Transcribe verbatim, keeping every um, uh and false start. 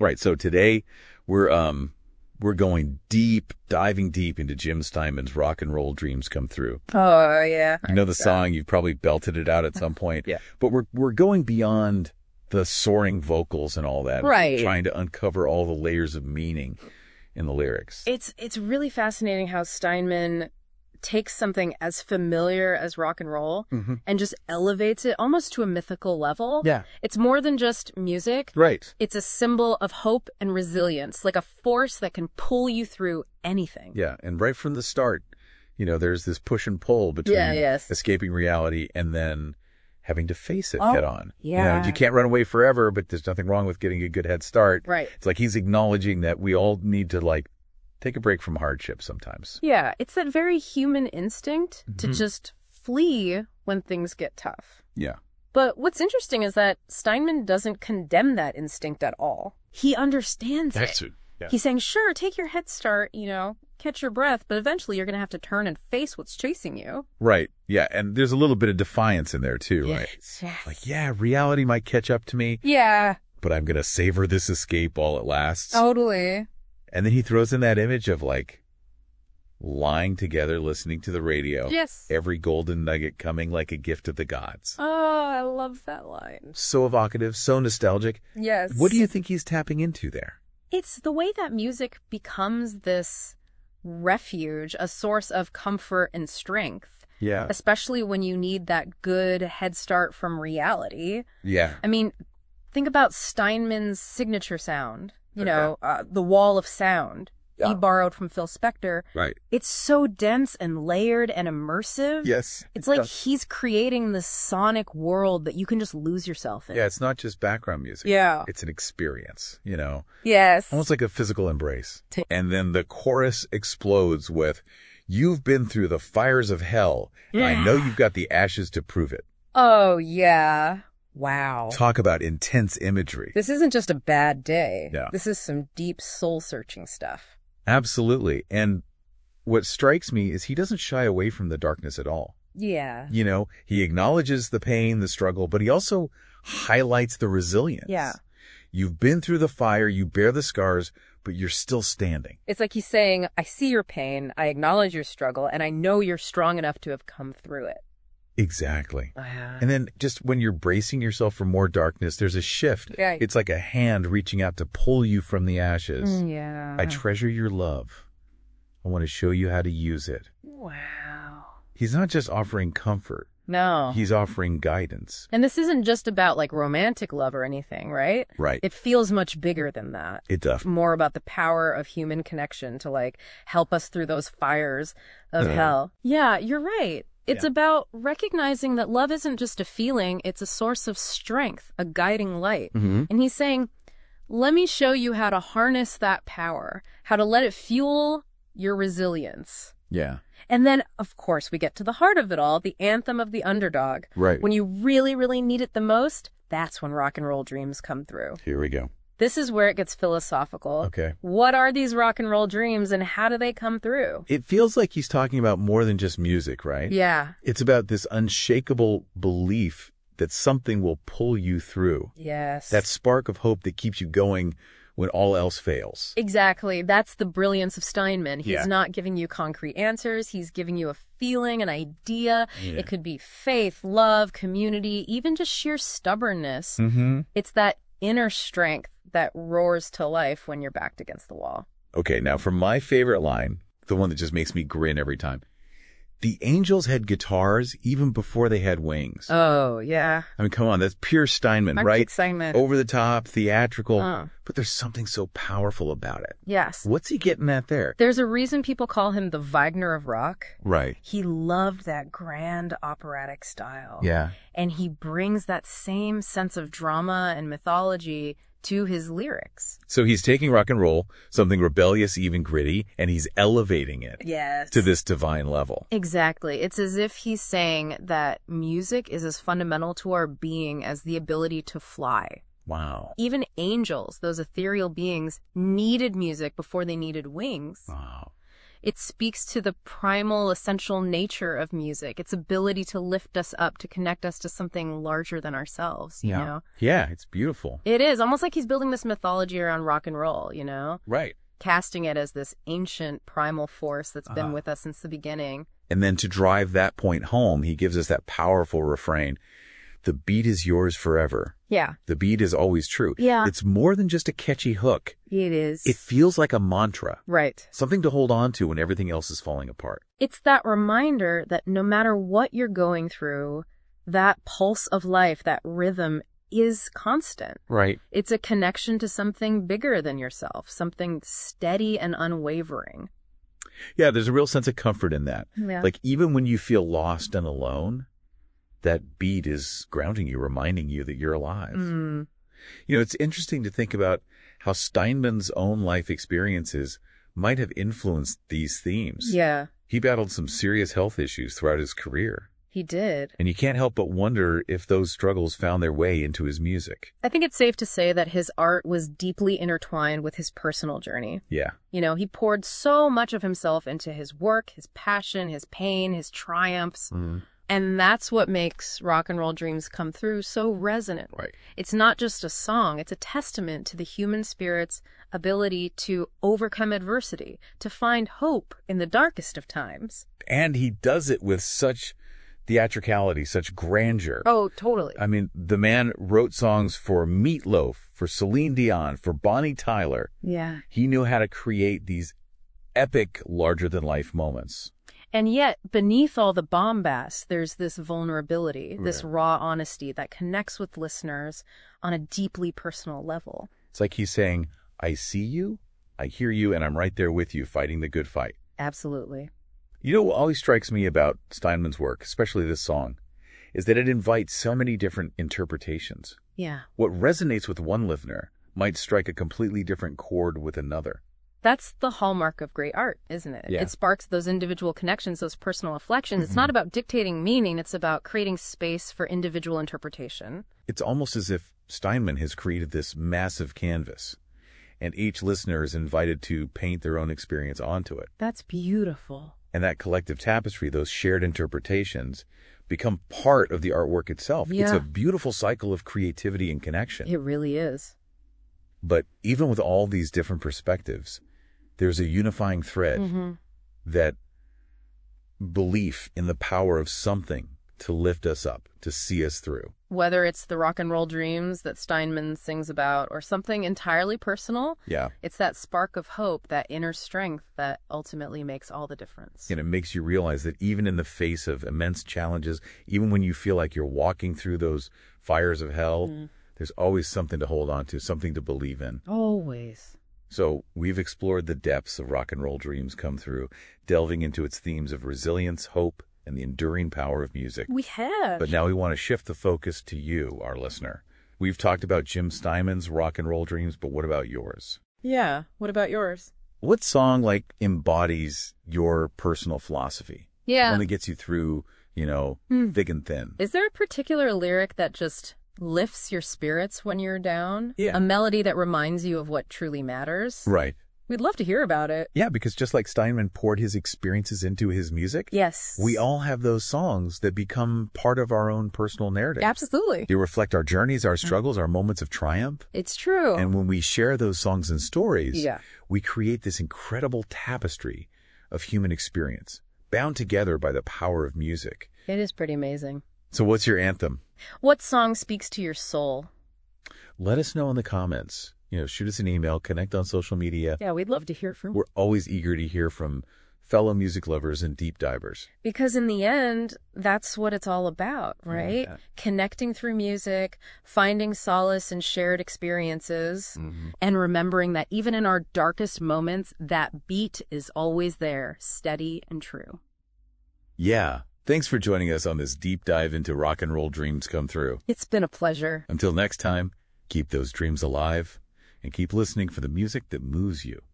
Right. So today we're um we're going deep, diving deep into Jim Steinman's Rock and Roll Dreams Come Through. Oh, yeah. You know the song, you've probably belted it out at some point. Yeah. But we're we're going beyond the soaring vocals and all that. Right. Trying to uncover all the layers of meaning in the lyrics. It's it's really fascinating how Steinman takes something as familiar as rock and roll mm-hmm. and just elevates it almost to a mythical level. Yeah. It's more than just music. Right. It's a symbol of hope and resilience, like a force that can pull you through anything. Yeah. And right from the start, you know, there's this push and pull between yeah, yes. escaping reality and then having to face it oh, head on. Yeah. You know, you can't run away forever, but there's nothing wrong with getting a good head start. Right. It's like he's acknowledging that we all need to, like, take a break from hardship sometimes. Yeah, it's that very human instinct mm-hmm. to just flee when things get tough. Yeah. But what's interesting is that Steinman doesn't condemn that instinct at all. He understands That's it. it. Yeah. He's saying, sure, take your head start, you know, catch your breath, but eventually you're going to have to turn and face what's chasing you. Right. Yeah. And there's a little bit of defiance in there, too, yes. right? Yes. Like, yeah, reality might catch up to me. Yeah. But I'm going to savor this escape while it lasts. Totally. And then he throws in that image of, like, lying together, listening to the radio. Yes. Every golden nugget coming like a gift of the gods. Oh, I love that line. So evocative, so nostalgic. Yes. What do you think he's tapping into there? It's the way that music becomes this refuge, a source of comfort and strength. Yeah. Especially when you need that good head start from reality. Yeah. I mean, think about Steinman's signature sound. You know, uh, the wall of sound yeah. he borrowed from Phil Spector. Right. It's so dense and layered and immersive. Yes. It's like does. he's creating this sonic world that you can just lose yourself in. Yeah, it's not just background music. Yeah. It's an experience, you know. Yes. Almost like a physical embrace. And then the chorus explodes with, "You've been through the fires of hell. Yeah. I know you've got the ashes to prove it." Oh, yeah. Wow. Talk about intense imagery. This isn't just a bad day. Yeah. This is some deep soul-searching stuff. Absolutely. And what strikes me is he doesn't shy away from the darkness at all. Yeah. You know, he acknowledges the pain, the struggle, but he also highlights the resilience. Yeah. You've been through the fire, you bear the scars, but you're still standing. It's like he's saying, I see your pain, I acknowledge your struggle, and I know you're strong enough to have come through it. Exactly. Oh, yeah. And then just when you're bracing yourself for more darkness, there's a shift. Right. It's like a hand reaching out to pull you from the ashes. Mm, yeah. I treasure your love. I want to show you how to use it. Wow. He's not just offering comfort. No. He's offering guidance. And this isn't just about like romantic love or anything, right? Right. It feels much bigger than that. It does. More about the power of human connection to like help us through those fires of uh, hell. Yeah, you're right. It's yeah. about recognizing that love isn't just a feeling, it's a source of strength, a guiding light. Mm-hmm. And he's saying, let me show you how to harness that power, how to let it fuel your resilience. Yeah. And then, of course, we get to the heart of it all, the anthem of the underdog. Right. When you really, really need it the most, that's when rock and roll dreams come through. Here we go. This is where it gets philosophical. Okay. What are these rock and roll dreams and how do they come through? It feels like he's talking about more than just music, right? Yeah. It's about this unshakable belief that something will pull you through. Yes. That spark of hope that keeps you going when all else fails. Exactly. That's the brilliance of Steinman. He's yeah. not giving you concrete answers. He's giving you a feeling, an idea. Yeah. It could be faith, love, community, even just sheer stubbornness. Mm-hmm. It's that inner strength that roars to life when you're backed against the wall. Okay, now for my favorite line, the one that just makes me grin every time. The Angels had guitars even before they had wings. Oh, yeah. I mean, come on, that's pure Steinman, Arctic right? Steinman. Over the top, theatrical, Uh. but there's something so powerful about it. Yes. What's he getting at there? There's a reason people call him the Wagner of rock. Right. He loved that grand operatic style. Yeah. And he brings that same sense of drama and mythology to his lyrics. So he's taking rock and roll, something rebellious, even gritty, and he's elevating it yes. to this divine level. Exactly. It's as if he's saying that music is as fundamental to our being as the ability to fly. Wow. Even angels, those ethereal beings, needed music before they needed wings. Wow. It speaks to the primal, essential nature of music, its ability to lift us up, to connect us to something larger than ourselves, you yeah. know? Yeah, it's beautiful. It is, almost like he's building this mythology around rock and roll, you know? Right. Casting it as this ancient primal force that's been uh-huh. with us since the beginning. And then to drive that point home, he gives us that powerful refrain. The beat is yours forever. Yeah. The beat is always true. Yeah. It's more than just a catchy hook. It is. It feels like a mantra. Right. Something to hold on to when everything else is falling apart. It's that reminder that no matter what you're going through, that pulse of life, that rhythm is constant. Right. It's a connection to something bigger than yourself, something steady and unwavering. Yeah, there's a real sense of comfort in that. Yeah. Like even when you feel lost and alone, that beat is grounding you, reminding you that you're alive. Mm. You know, it's interesting to think about how Steinman's own life experiences might have influenced these themes. Yeah, He battled some serious health issues throughout his career. he did. And you can't help but wonder if those struggles found their way into his music. I think it's safe to say that his art was deeply intertwined with his personal journey. Yeah. You know, he poured so much of himself into his work, his passion, his pain, his triumphs. Mm. And that's what makes Rock and Roll Dreams Come Through so resonant. Right. It's not just a song, it's a testament to the human spirit's ability to overcome adversity, to find hope in the darkest of times. And he does it with such theatricality, such grandeur. Oh, totally. I mean, the man wrote songs for Meatloaf, for Celine Dion, for Bonnie Tyler. Yeah. He knew how to create these epic, larger-than-life moments. And yet, beneath all the bombast, there's this vulnerability, this Yeah. raw honesty that connects with listeners on a deeply personal level. It's like he's saying, I see you, I hear you, and I'm right there with you fighting the good fight. Absolutely. You know what always strikes me about Steinman's work, especially this song, is that it invites so many different interpretations. Yeah. What resonates with one listener might strike a completely different chord with another. That's the hallmark of great art, isn't it? Yeah. It sparks those individual connections, those personal reflections. It's not about dictating meaning. It's about creating space for individual interpretation. It's almost as if Steinman has created this massive canvas, and each listener is invited to paint their own experience onto it. That's beautiful. And that collective tapestry, those shared interpretations, become part of the artwork itself. Yeah. It's a beautiful cycle of creativity and connection. It really is. But even with all these different perspectives, there's a unifying thread, Mm-hmm. that belief in the power of something to lift us up, to see us through. Whether it's the rock and roll dreams that Steinman sings about or something entirely personal, Yeah. it's that spark of hope, that inner strength that ultimately makes all the difference. And it makes you realize that even in the face of immense challenges, even when you feel like you're walking through those fires of hell, Mm. there's always something to hold on to, something to believe in. Always. So we've explored the depths of Rock and Roll Dreams Come Through, delving into its themes of resilience, hope, and the enduring power of music. We have. But now we want to shift the focus to you, our listener. We've talked about Jim Steinman's Rock and Roll Dreams, but what about yours? Yeah. What about yours? What song, like, embodies your personal philosophy? Yeah. One that gets you through, you know, Hmm. thick and thin. Is there a particular lyric that just lifts your spirits when you're down? Yeah. A melody that reminds you of what truly matters? Right. We'd love to hear about it. Yeah, because just like Steinman poured his experiences into his music, Yes. we all have those songs that become part of our own personal narrative. Absolutely. They reflect our journeys, our struggles, our moments of triumph. It's true. And when we share those songs and stories, Yeah. we create this incredible tapestry of human experience, bound together by the power of music. It is pretty amazing. So what's your anthem? What song speaks to your soul? Let us know in the comments. You know, shoot us an email, connect on social media. Yeah, we'd love to hear from you. We're always eager to hear from fellow music lovers and deep divers. Because in the end, that's what it's all about, right? Yeah. Connecting through music, finding solace in shared experiences, Mm-hmm. and remembering that even in our darkest moments, that beat is always there, steady and true. Yeah. Thanks for joining us on this deep dive into Rock and Roll Dreams Come Through. It's been a pleasure. Until next time, keep those dreams alive and keep listening for the music that moves you.